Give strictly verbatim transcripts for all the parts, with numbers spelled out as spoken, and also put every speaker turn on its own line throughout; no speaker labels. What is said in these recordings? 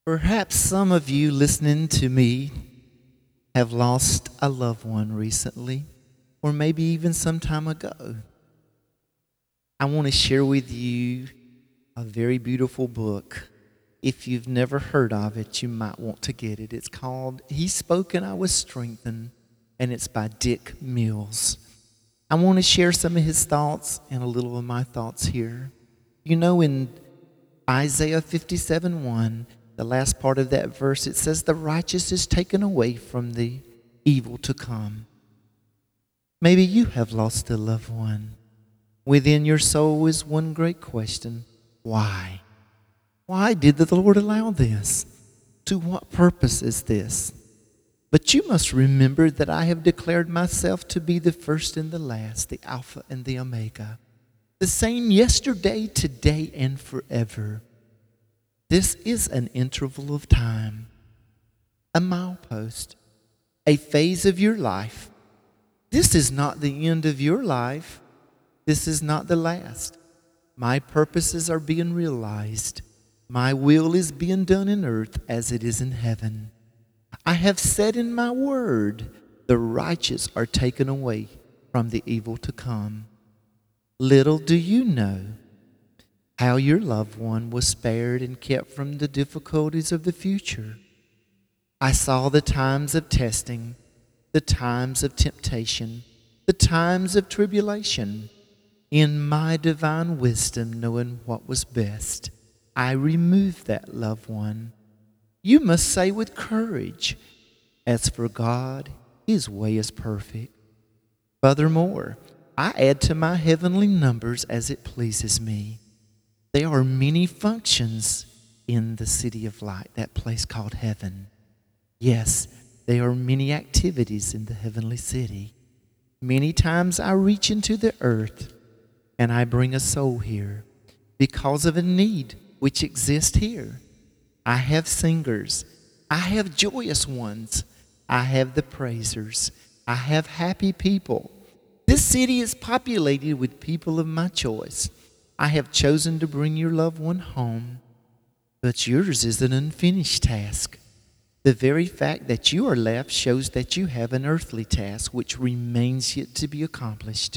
Perhaps some of you listening to me have lost a loved one recently, or maybe even some time ago. I want to share with you a very beautiful book. If you've never heard of it, you might want to get it. It's called He Spoke and I Was Strengthened, and it's by Dick Mills. I want to share some of his thoughts and a little of my thoughts here. You know, in Isaiah fifty-seven one, the last part of that verse, it says, the righteous is taken away from the evil to come. Maybe you have lost a loved one. Within your soul is one great question. Why? Why did the Lord allow this? To what purpose is this? But you must remember that I have declared myself to be the first and the last, the Alpha and the Omega, the same yesterday, today, and forever. This is an interval of time, a milepost, a phase of your life. This is not the end of your life. This is not the last. My purposes are being realized. My will is being done in earth as it is in heaven. I have said in my word, the righteous are taken away from the evil to come. Little do you know how your loved one was spared and kept from the difficulties of the future. I saw the times of testing, the times of temptation, the times of tribulation. In my divine wisdom, knowing what was best, I removed that loved one. You must say with courage, as for God, His way is perfect. Furthermore, I add to my heavenly numbers as it pleases me. There are many functions in the city of light, that place called heaven. Yes, there are many activities in the heavenly city. Many times I reach into the earth and I bring a soul here because of a need which exists here. I have singers. I have joyous ones. I have the praisers. I have happy people. This city is populated with people of my choice. I have chosen to bring your loved one home, but yours is an unfinished task. The very fact that you are left shows that you have an earthly task which remains yet to be accomplished.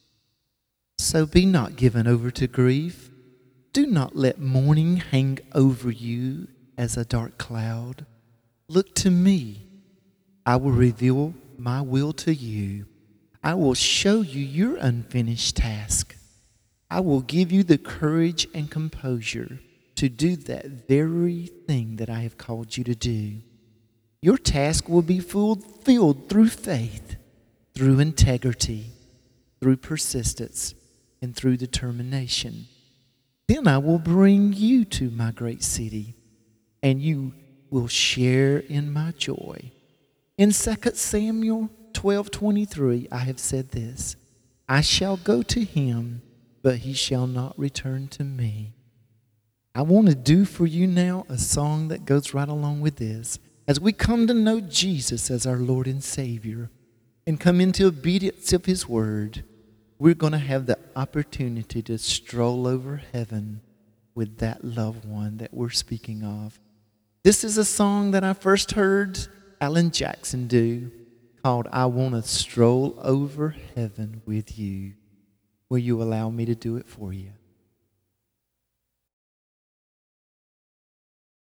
So be not given over to grief. Do not let mourning hang over you as a dark cloud. Look to me. I will reveal my will to you. I will show you your unfinished task. I will give you the courage and composure to do that very thing that I have called you to do. Your task will be fulfilled through faith, through integrity, through persistence, and through determination. Then I will bring you to my great city, and you will share in my joy. In Second Samuel twelve twenty-three, I have said this, I shall go to him, but he shall not return to me. I want to do for you now a song that goes right along with this. As we come to know Jesus as our Lord and Savior and come into obedience of His word, we're going to have the opportunity to stroll over heaven with that loved one that we're speaking of. This is a song that I first heard Alan Jackson do called I Want to Stroll Over Heaven with You. Will you allow me to do it for you?